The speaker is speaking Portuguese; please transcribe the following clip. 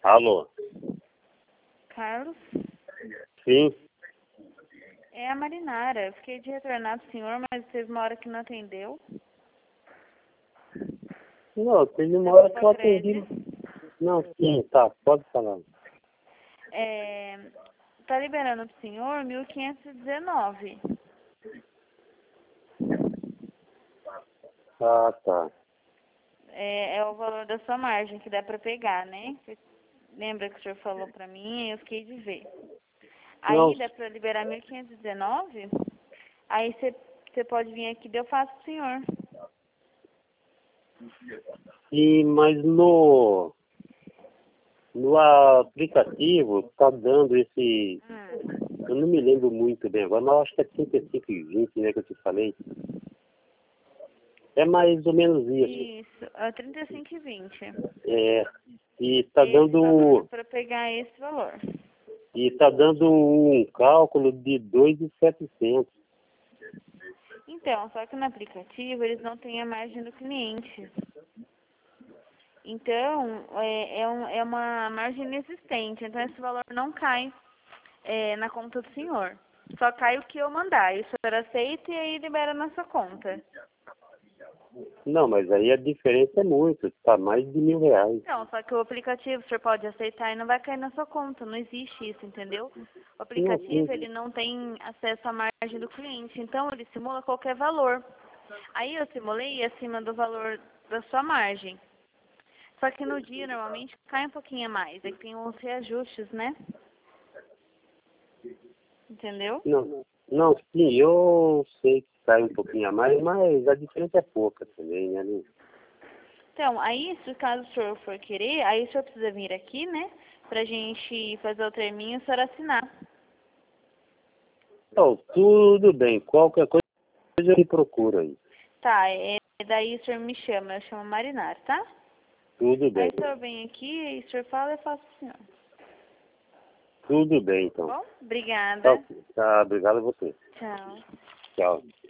Alô? Carlos? Sim? É a Marinara. Eu fiquei de retornar pro senhor, mas teve uma hora que não atendeu. Não, teve uma hora que eu atendi. Socredi. Não, sim, tá, pode falar. Tá liberando pro senhor 1.519. Ah, tá. É o valor da sua margem que dá pra pegar, né? Lembra que o senhor falou pra mim? Eu fiquei de ver. Não, Aí dá pra liberar 1.519. Aí você pode vir aqui e eu faço pro senhor. mas no aplicativo tá dando esse. Eu não me lembro muito bem agora, mas eu acho que é 35,20, né, que eu te falei. É mais ou menos isso. Isso, é 35,20. É, e tá Esse valor dando. para pegar esse valor. E tá dando um cálculo de 2.700. Então, só que no aplicativo eles não têm a margem do cliente. Então, é uma margem inexistente. Então, esse valor não cai na conta do senhor. Só cai o que eu mandar. E o senhor aceita e aí libera na sua conta. Não, mas aí a diferença é muito, tá mais de R$ 1.000. Não, só que o aplicativo o senhor pode aceitar e não vai cair na sua conta. Não existe isso, entendeu? O Não, aplicativo, ele não tem acesso à margem do cliente. Então, ele simula qualquer valor. Aí eu simulei acima do valor da sua margem. Só que no dia, normalmente, cai um pouquinho a mais. É que tem uns reajustes, né? Entendeu? não, sim, eu sei que sai um pouquinho a mais, mas a diferença é pouca também, né? Então, aí, se caso o senhor for querer, aí o senhor precisa vir aqui, né? Pra gente fazer o terminho e o senhor assinar. Então, tudo bem, qualquer coisa eu me procuro aí. Tá, daí o senhor me chama. Eu chamo Marinar, tá? Tudo Aí bem, o senhor vem aqui, aí o senhor fala e eu faço pro senhor. tudo bem Tá então. bom? Obrigada. Tá, obrigado a você. Tchau. Tchau.